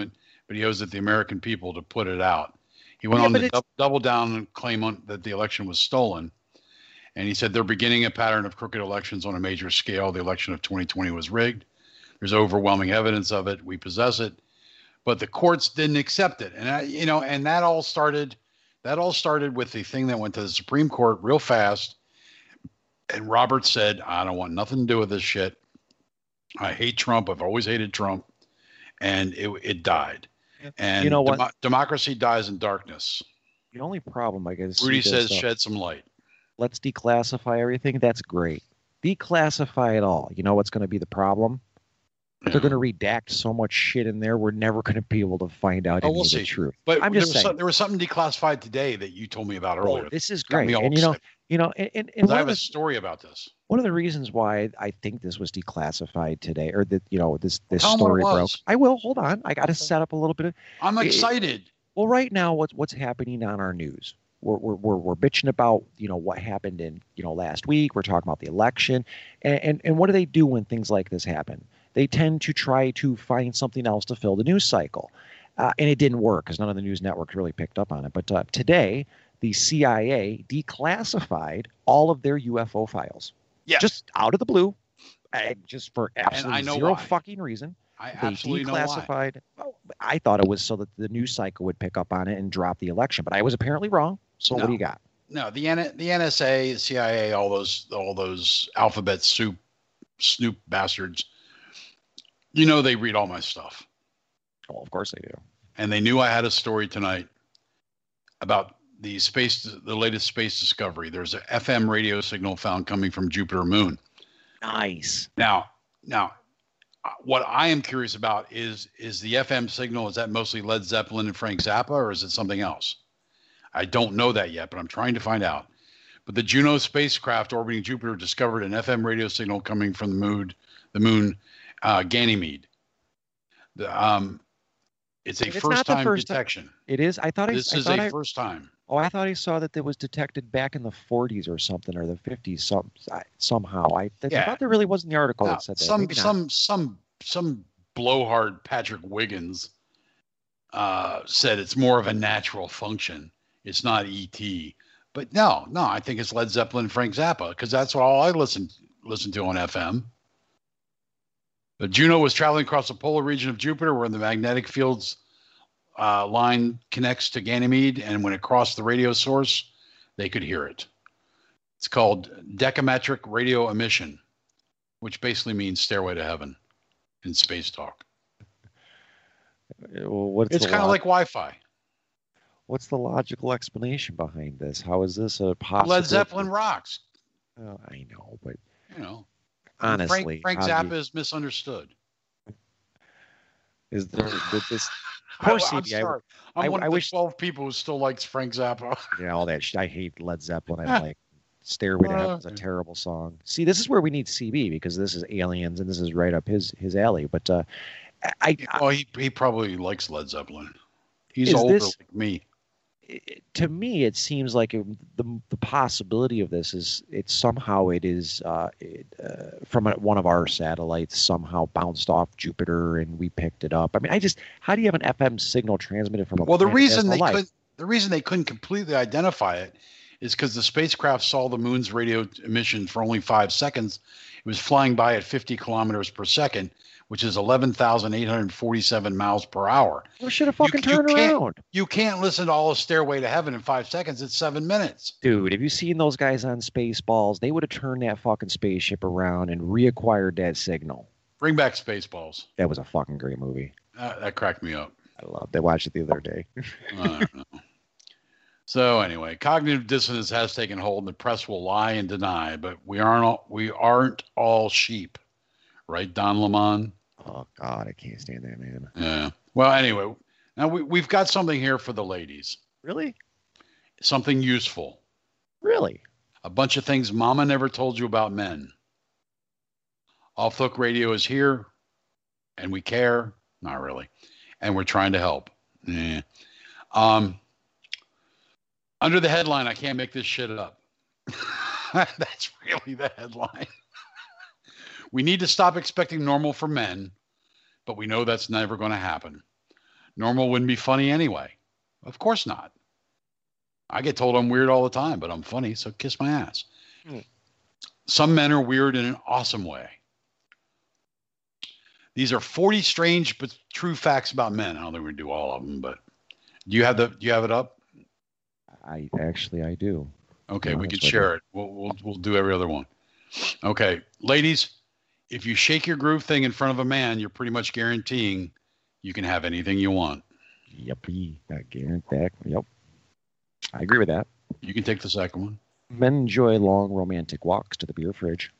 but he owes it to the American people to put it out. He went Yeah, on but to it's- double down and claim that the election was stolen. And he said they're beginning a pattern of crooked elections on a major scale. The election of 2020 was rigged. There's overwhelming evidence of it. We possess it, but the courts didn't accept it. And and that all started with the thing that went to the Supreme Court real fast. And Roberts said, "I don't want nothing to do with this shit. I hate Trump. I've always hated Trump," and it died. And You know what? democracy dies in darkness. The only problem, I guess, Rudy is says, this, "Shed some light." let's declassify everything. That's great. Declassify it all. You know what's going to be the problem? Yeah. They're going to redact so much shit in there. We're never going to be able to find out any we'll of the see. truth. But I'm just saying. there was something declassified today that you told me about Oh, earlier. this is Got me great. all And excited. and 'Cause I one have of a the, story about this. one of the reasons why I think this was declassified today, or that this Tell 'em what story it broke. was. I will. Hold on. I got to set up a little bit of. I'm excited. Well, right now, what's happening on our news? We're bitching about what happened in last week. We're talking about the election, and what do they do when things like this happen? They tend to try to find something else to fill the news cycle, and it didn't work because none of the news networks really picked up on it. But today, the CIA declassified all of their UFO files, Yes. just out of the blue, just for I absolutely know zero why. fucking reason. I They absolutely know why. declassified. Well, I thought it was so that the news cycle would pick up on it and drop the election, but I was apparently wrong. So what do No. you got? No, the NSA, CIA, all those alphabet soup snoop bastards. They read all my stuff, Oh, of course they do. and they knew I had a story tonight about the latest space discovery. There's a FM radio signal found coming from Jupiter moon. Nice. Now, what I am curious about is the FM signal, is that mostly Led Zeppelin and Frank Zappa, or is it something else? I don't know that yet, but I'm trying to find out. But the Juno spacecraft orbiting Jupiter discovered an FM radio signal coming from the moon, Ganymede. It's a It's not the first-time first time. detection. It is. I thought This is a first time. Oh, I thought I saw that it was detected back in the 40s or something, or the 50s. Somehow. I Yeah. thought there really was in the article Now, that said that. Maybe not. some blowhard Patrick Wiggins said it's more of a natural function. It's not ET. But no, I think it's Led Zeppelin and Frank Zappa, because that's all I listen to on FM. But Juno was traveling across the polar region of Jupiter, where the magnetic field's line connects to Ganymede, and when it crossed the radio source, they could hear it. It's called decametric radio emission, which basically means stairway to heaven in space talk. Well, It's kind of like Wi-Fi. What's the logical explanation behind this? How is this a possible? Led Zeppelin rocks. Oh, I know, but Frank honestly, how do Zappa you- is misunderstood. is there with this? Poor I'm CD, sorry. I'm one I of the wish- 12 people who still likes Frank Zappa. all that shit. I hate Led Zeppelin. I'm like, Stairway to Heaven is a terrible song. See, this is where we need CB, because this is aliens and this is right up his alley. But Well, he probably likes Led Zeppelin. He's Is older this- like me. to me, it seems like the possibility of this is somehow from one of our satellites somehow bounced off Jupiter and we picked it up. I mean, how do you have an FM signal transmitted from a Well, the planet reason that they has no life? couldn't completely identify it is because the spacecraft saw the moon's radio emission for only 5 seconds. It was flying by at 50 kilometers per second, which is 11,847 miles per hour. Well, should have fucking you turned can't- around. You can't listen to all of Stairway to Heaven in 5 seconds. It's 7 minutes. Dude, have you seen those guys on Spaceballs? They would have turned that fucking spaceship around and reacquired that signal. Bring back Spaceballs. That was a fucking great movie. That cracked me up. I loved it. I watched it the other day. I don't know. So anyway, cognitive dissonance has taken hold, and the press will lie and deny, but we aren't all sheep, right, Don Lemon? Oh, God, I can't stand that, man. Yeah. Well, anyway, now we've got something here for the ladies. Really? Something useful. Really? A bunch of things Mama never told you about men. Off the Hook Radio is here, and we care. Not really. And we're trying to help. Yeah. Under the headline, I can't make this shit up. That's really the headline. We need to stop expecting normal for men, but we know that's never going to happen. Normal wouldn't be funny anyway. Of course not. I get told I'm weird all the time, but I'm funny, so kiss my ass. Some men are weird in an awesome way. These are 40 strange but true facts about men. I don't think we're gonna do all of them, but do you have it up? I do. Okay, we can Honest with share it. We'll do every other one. Okay, ladies, if you shake your groove thing in front of a man, you're pretty much guaranteeing you can have anything you want. Yep. I guarantee that. Yep. I agree with that. You can take the second one. Men enjoy long romantic walks to the beer fridge.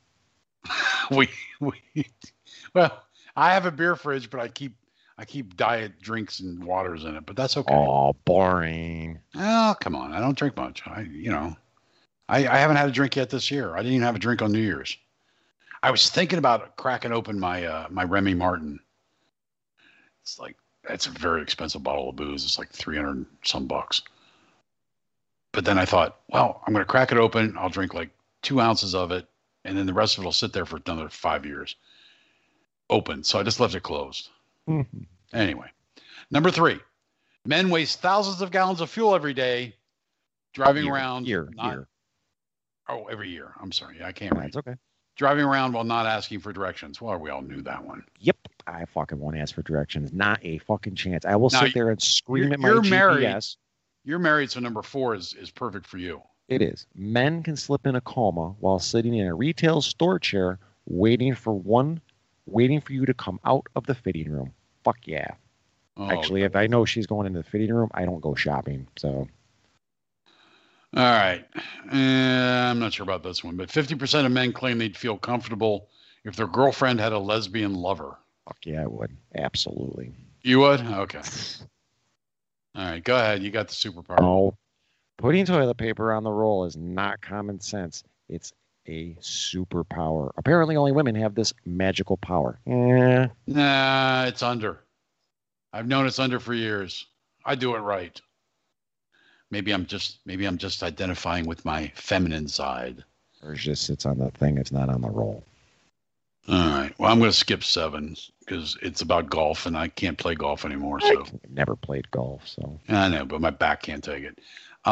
Well, I have a beer fridge, but I keep diet drinks and waters in it, but that's okay. Oh, boring. Oh, come on. I don't drink much. I haven't had a drink yet this year. I didn't even have a drink on New Year's. I was thinking about cracking open my my Remy Martin. It's a very expensive bottle of booze. It's like 300 and some bucks. But then I thought, well, I'm going to crack it open. I'll drink like 2 ounces of it, and then the rest of it will sit there for another 5 years. Open. So I just left it closed. Mm-hmm. Anyway, number 3, men waste thousands of gallons of fuel every day driving around. Every year. I'm sorry. I can't read. That's okay. Driving around while not asking for directions. Well, we all knew that one. Yep. I fucking won't ask for directions. Not a fucking chance. I will sit there and scream at my you're GPS. Married. You're married, so number 4 is perfect for you. It is. Men can slip in a coma while sitting in a retail store chair waiting for you to come out of the fitting room. Fuck yeah. Oh, Actually, if I know she's going into the fitting room, I don't go shopping. So. All right. I'm not sure about this one, but 50% of men claim they'd feel comfortable if their girlfriend had a lesbian lover. Fuck yeah, I would. Absolutely. You would? Okay. All right, go ahead. You got the superpower. Oh, putting toilet paper on the roll is not common sense. It's a superpower. Apparently, only women have this magical power. Nah, it's under. I've known it's under for years. I do it right. Maybe I'm just identifying with my feminine side. Or it just sits on the thing. It's not on the roll. All right. Well, I'm going to skip 7 because it's about golf, and I can't play golf anymore. So I've never played golf, so I know, but my back can't take it.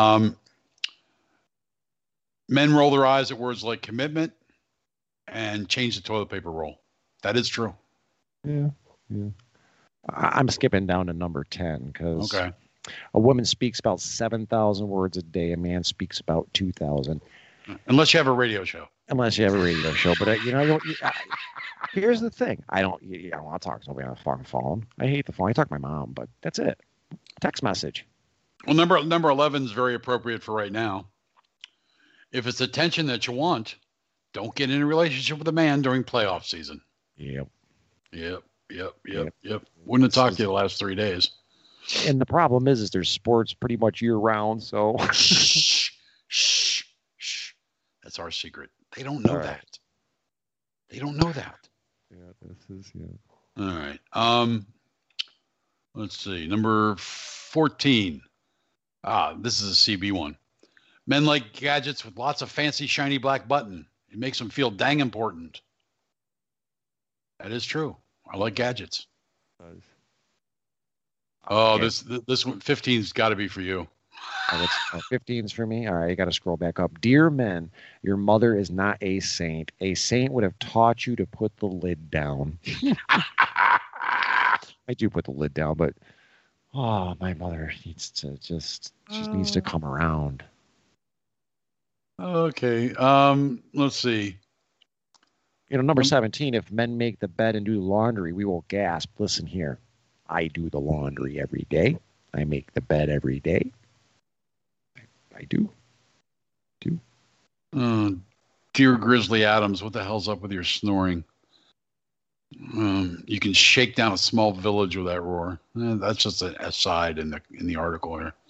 Men roll their eyes at words like commitment and change the toilet paper roll. That is true. Yeah. I'm skipping down to number 10 because Okay. a woman speaks about 7,000 words a day. A man speaks about 2,000. Unless you have a radio show. Unless you have a radio show, but here's the thing: I don't want to talk to somebody on the fucking phone. I hate the phone. I talk to my mom, but that's it. Text message. Well, number 11 is very appropriate for right now. If it's attention that you want, don't get in a relationship with a man during playoff season. Yep. Wouldn't have talked to you the last 3 days. And the problem is there's sports pretty much year round. So Shh. That's our secret. They don't know that. They don't know that. Yeah, All right. Let's see. Number 14. This is a CB one. Men like gadgets with lots of fancy, shiny black button. It makes them feel dang important. That is true. I like gadgets. Oh, Okay. this one, 15's got to be for you. 15's for me. All right, you got to scroll back up. Dear men, your mother is not a saint. A saint would have taught you to put the lid down. I do put the lid down, but my mother needs to needs to come around. Okay. Let's see. Number 17, if men make the bed and do laundry, we will gasp. Listen here. I do the laundry every day. I make the bed every day. I do. Dear Grizzly Adams, what the hell's up with your snoring? You can shake down a small village with that roar. That's just an aside in the article here.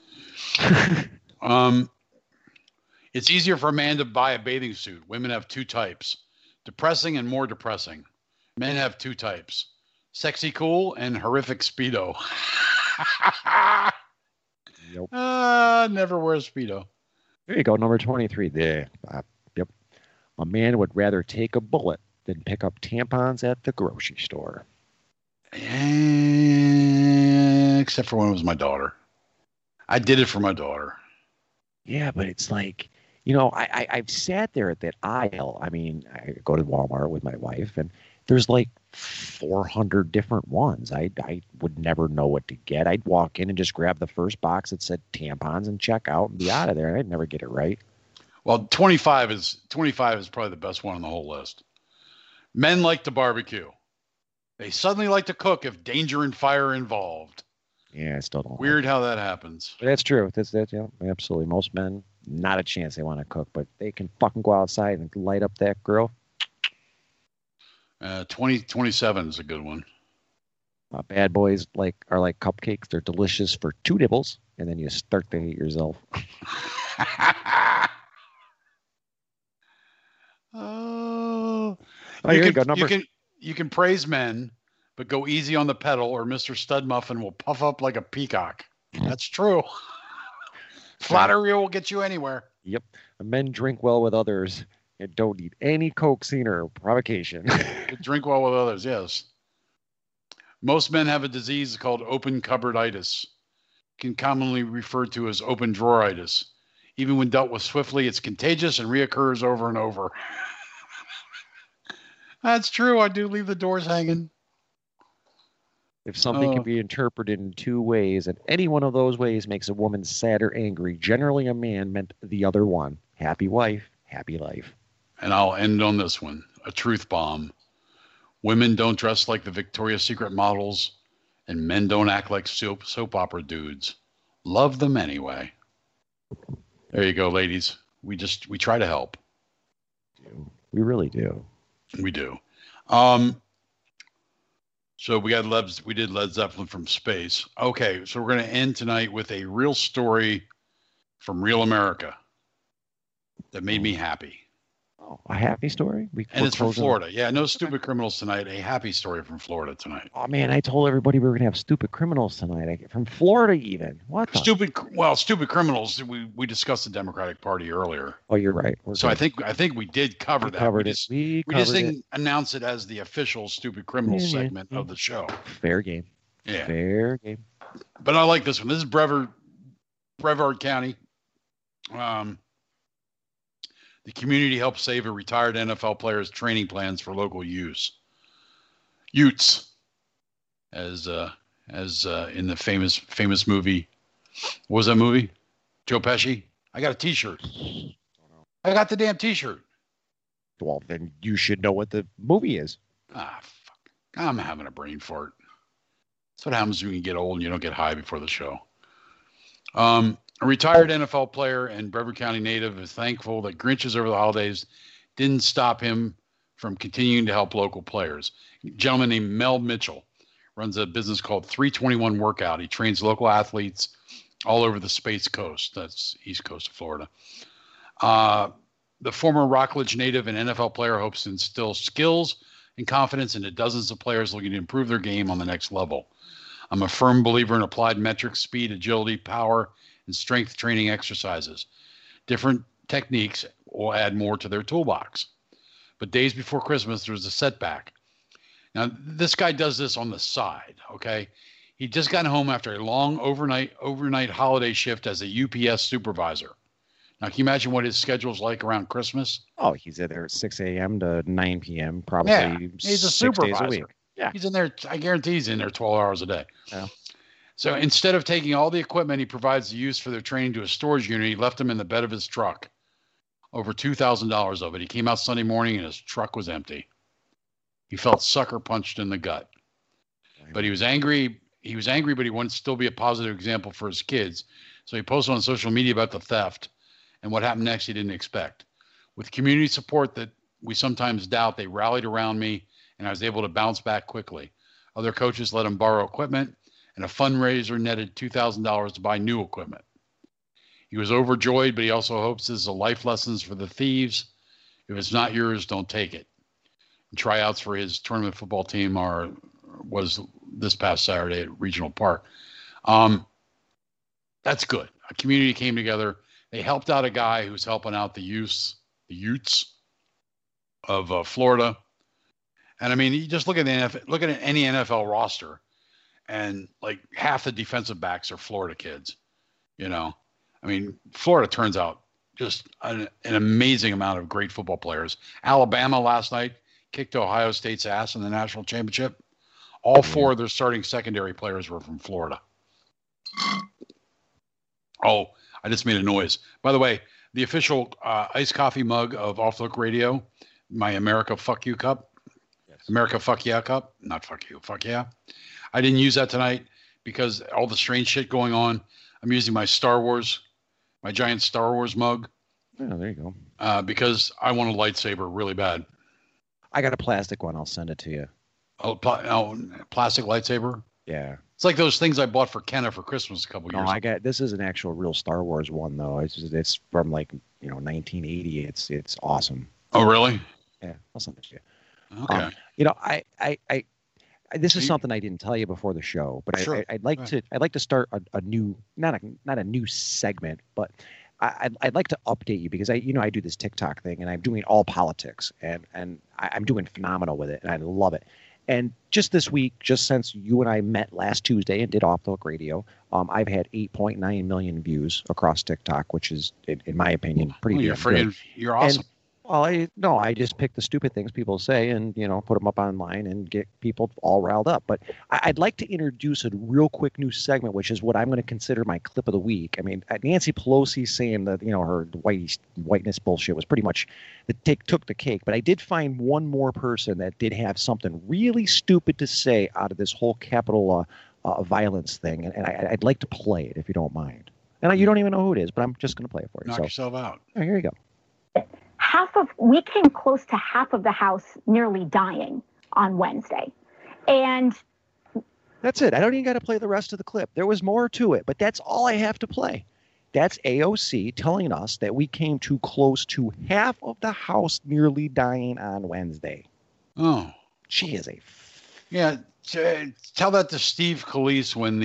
It's easier for a man to buy a bathing suit. Women have 2 types: depressing and more depressing. Men have 2 types: sexy cool and horrific Speedo. Yep. Never wear a Speedo. There you go, number 23. There. Yep. A man would rather take a bullet than pick up tampons at the grocery store. Except for when it was my daughter. I did it for my daughter. Yeah, but it's like, I've sat there at that aisle. I mean, I go to Walmart with my wife, and there's like 400 different ones. I would never know what to get. I'd walk in and just grab the first box that said tampons and check out and be out of there. I'd never get it right. Well, 25 is probably the best one on the whole list. Men like to barbecue. They suddenly like to cook if danger and fire are involved. Yeah, I still don't. Weird how that happens. But that's true. That's absolutely. Most men, not a chance they want to cook, but they can fucking go outside and light up that grill. 27 is a good one. Bad boys are like cupcakes. They're delicious for 2 nibbles, and then you start to hate yourself. Oh, here you go. You can praise men, but go easy on the pedal, or Mr. Stud Muffin will puff up like a peacock. That's true. Flattery will get you anywhere. Yep. Men drink well with others and don't need any coaxing or provocation. Drink well with others, yes. Most men have a disease called open cupboarditis, can commonly referred to as open draweritis. Even when dealt with swiftly, it's contagious and reoccurs over and over. That's true. I do leave the doors hanging. If something can be interpreted in 2 ways, and any one of those ways makes a woman sad or angry, generally a man meant the other one. Happy wife, happy life. And I'll end on this one. A truth bomb. Women don't dress like the Victoria's Secret models, and men don't act like soap opera dudes. Love them anyway. There you go, ladies. We try to help. We really do. We do. So we did Led Zeppelin from space. Okay, so we're going to end tonight with a real story from real America that made me happy. Oh, a happy story? And it's from Florida. Yeah, no stupid criminals tonight. A happy story from Florida tonight. Oh, man, I told everybody we were going to have stupid criminals tonight. From Florida even. What the? Stupid criminals. We discussed the Democratic Party earlier. Oh, you're right. I think we did cover that. We just didn't announce it as the official stupid criminals segment of the show. Fair game. Yeah. Fair game. But I like this one. This is Brevard County. The community helped save a retired NFL player's training plans for local use. Utes, as in the famous movie. What was that movie? Joe Pesci. I got a T-shirt. I got the damn T-shirt. Well, then you should know what the movie is. Ah, fuck. I'm having a brain fart. That's what happens when you get old and you don't get high before the show. A retired NFL player and Brevard County native is thankful that Grinches over the holidays didn't stop him from continuing to help local players. A gentleman named Mel Mitchell runs a business called 321 Workout. He trains local athletes all over the Space Coast. That's east coast of Florida. The former Rockledge native and NFL player hopes to instill skills and confidence into dozens of players looking to improve their game on the next level. I'm a firm believer in applied metrics, speed, agility, power, and strength training exercises. Different techniques will add more to their toolbox. But days before Christmas, there was a setback. Now, this guy does this on the side, okay? He just got home after a long overnight holiday shift as a UPS supervisor. Now, can you imagine what his schedule's like around Christmas? Oh, he's there at 6 a.m. to 9 p.m. probably. Yeah, he's a 6 supervisor. days a week. Yeah. He's in there, I guarantee he's in there 12 hours a day. Yeah. So instead of taking all the equipment he provides to use for their training to a storage unit, he left them in the bed of his truck. Over $2,000 of it. He came out Sunday morning and his truck was empty. He felt sucker punched in the gut. But he was angry. He was angry, but he wanted to still be a positive example for his kids. So he posted on social media about the theft and what happened next he didn't expect. With community support that we sometimes doubt, they rallied around me and I was able to bounce back quickly. Other coaches let him borrow equipment, and a fundraiser netted $2,000 to buy new equipment. He was overjoyed, but he also hopes this is a life lessons for the thieves. If it's not yours, don't take it. And tryouts for his tournament football team was this past Saturday at Regional Park. That's good. A community came together. They helped out a guy who's helping out the Utes of Florida. And I mean, you just look at any NFL roster, and like half the defensive backs are Florida kids. You know, I mean, Florida turns out just an amazing amount of great football players. Alabama last night kicked Ohio State's ass in the national championship. All four of their starting secondary players were from Florida. Oh, I just made a noise. By the way, the official iced coffee mug of Off the Hook Radio, my America Fuck You cup. Yes. America Fuck Yeah cup. Not fuck you, fuck yeah. I didn't use that tonight because all the strange shit going on. I'm using my giant Star Wars mug. Oh, there you go. Because I want a lightsaber really bad. I got a plastic one. I'll send it to you. Oh, plastic lightsaber? Yeah. It's like those things I bought for Kenna for Christmas a couple years ago. This is an actual real Star Wars one though. It's from like 1980. It's awesome. Oh really? Yeah, I'll send it to you. Okay. I this is something I didn't tell you before the show, but sure. I'd like to start a new not a new segment, but I'd like to update you because I do this TikTok thing and I'm doing all politics and I'm doing phenomenal with it and I love it. And just this week, just since you and I met last Tuesday and did Off the Hook Radio, I've had 8.9 million views across TikTok, which is, in my opinion, pretty good. You're awesome. I just pick the stupid things people say and, put them up online and get people all riled up. But I'd like to introduce a real quick new segment, which is what I'm going to consider my clip of the week. I mean, Nancy Pelosi saying that, her whiteness bullshit was pretty much took the cake. But I did find one more person that did have something really stupid to say out of this whole Capitol violence thing. And I'd like to play it if you don't mind. And you don't even know who it is, but I'm just going to play it for you. Knock yourself out. Oh, here you go. We came close to half of the House nearly dying on Wednesday. And that's it. I don't even got to play the rest of the clip. There was more to it, but that's all I have to play. That's AOC telling us that we came too close to half of the House nearly dying on Wednesday. Oh. She is a... Yeah, tell that to Steve Scalise when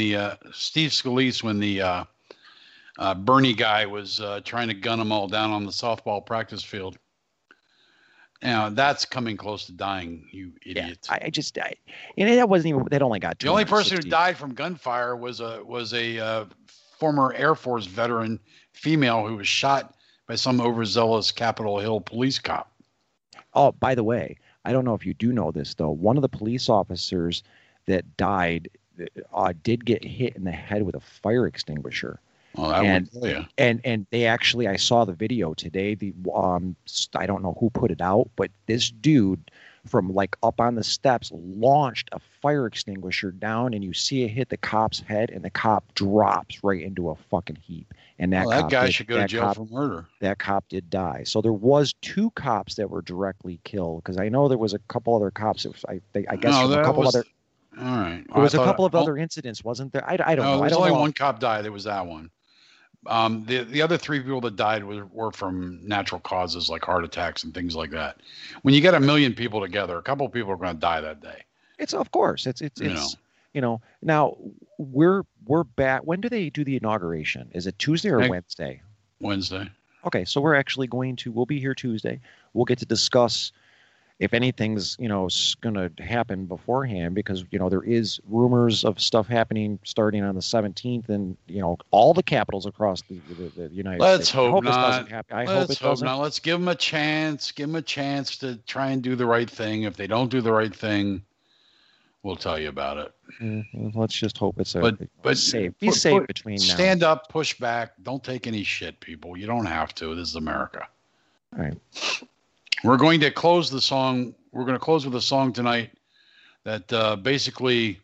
the Bernie guy was trying to gun them all down on the softball practice field. That's coming close to dying, you idiot. Yeah, I just died. And that wasn't even, that only got the only person who died from gunfire was a former Air Force veteran female who was shot by some overzealous Capitol Hill police cop. Oh, by the way, I don't know if you do know this, though. One of the police officers that died did get hit in the head with a fire extinguisher. Oh, that would tell you. And they actually, I saw the video today. I don't know who put it out, but this dude from like up on the steps launched a fire extinguisher down, and you see it hit the cop's head, and the cop drops right into a fucking heap. And that guy should go to jail for murder. That cop did die. So there was 2 cops that were directly killed, because I know there was a couple other cops. I guess a couple other. All right. There was a couple of other incidents, wasn't there? I don't know. There's only one cop died. There was that one. The other 3 people that died were from natural causes like heart attacks and things like that. When you get 1 million people together, a couple of people are going to die that day. It's of course. It's now we're back. When do they do the inauguration? Is it Tuesday or Wednesday? Wednesday. Okay, so we'll be here Tuesday. We'll get to discuss if anything's, going to happen beforehand, because, there is rumors of stuff happening starting on the 17th and, all the capitals across the United States. Let's hope not. I hope it doesn't. Let's give them a chance. Give them a chance to try and do the right thing. If they don't do the right thing, we'll tell you about it. Let's just hope it's safe. Be safe between now. Stand up, push back. Don't take any shit, people. You don't have to. This is America. All right. We're going to close the song. We're going to close with a song tonight that basically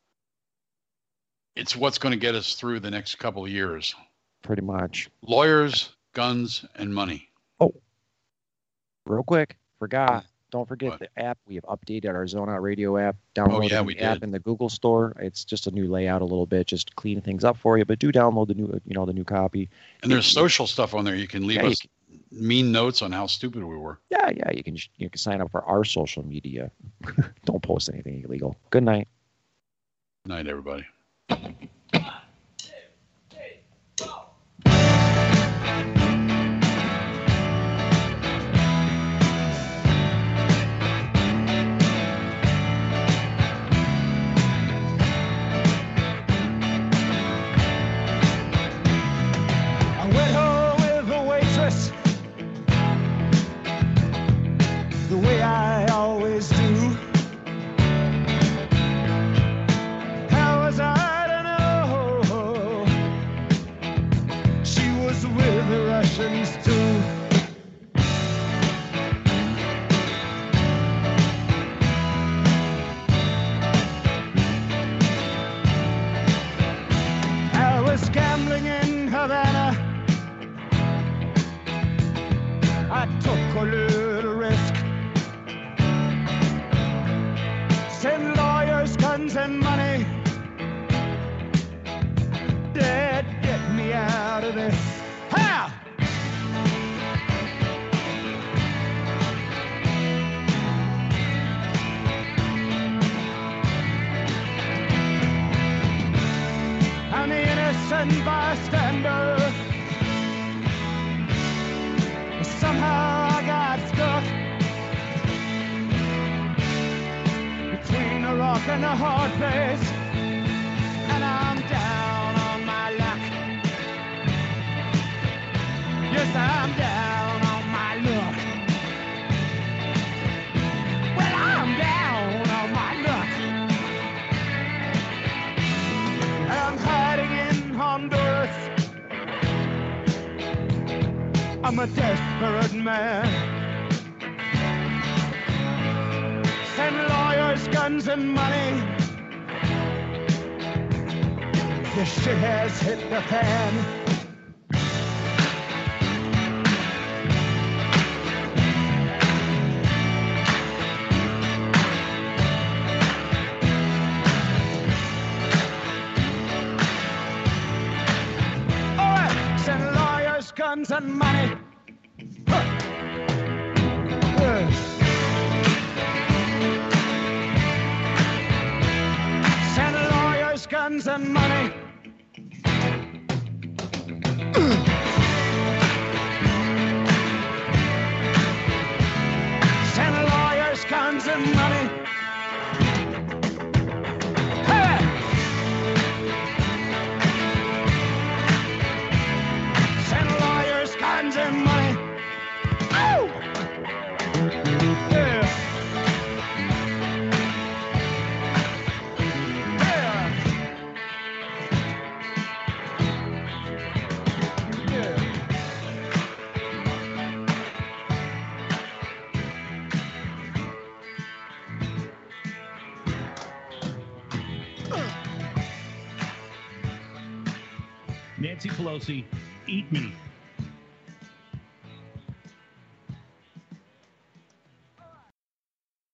it's what's going to get us through the next couple of years. Pretty much. Lawyers, guns, and money. Oh, real quick. Don't forget the app. We have updated our Zone Out Radio app. Download the app in the Google Store. It's just a new layout a little bit, just to clean things up for you. But do download the new copy. And there's social stuff on there. You can leave us mean notes on how stupid we were. Yeah, you can sign up for our social media. Don't post anything illegal. Good night. Good night, everybody. Send lawyers, guns, and money. Dad, get me out of this. Ha! I'm the innocent bystander. Somehow I got stuck between a rock and a hard place, and I'm down on my luck. Yes, I'm down on my luck. Well, I'm down on my luck. I'm hiding in Honduras. I'm a desperate man. Send lawyers, guns, and money. This shit has hit the fan. All right, send lawyers, guns, and money. Send lawyers, guns, and money. Send lawyers, guns, and money. Hey! Send lawyers, guns, and money. Oh! Yeah. Yeah. Yeah. Nancy Pelosi, eat me.